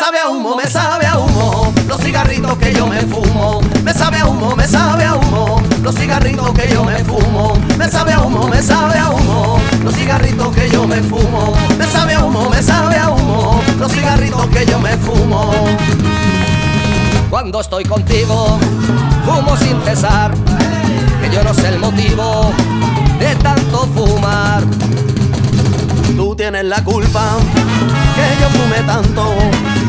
sabe a humo, me sabe a humo los cigarritos que yo me fumo. Me sabe a humo, me sabe a humo los cigarritos que yo me fumo. Me sabe a humo, me sabe a humo los cigarritos que yo me fumo. Me sabe a humo, me sabe a humo los cigarritos que yo me fumo. Cuando estoy contigo, fumo sin cesar, que yo no sé el motivo de tanto fumar. Tú tienes la culpa que yo fume tanto,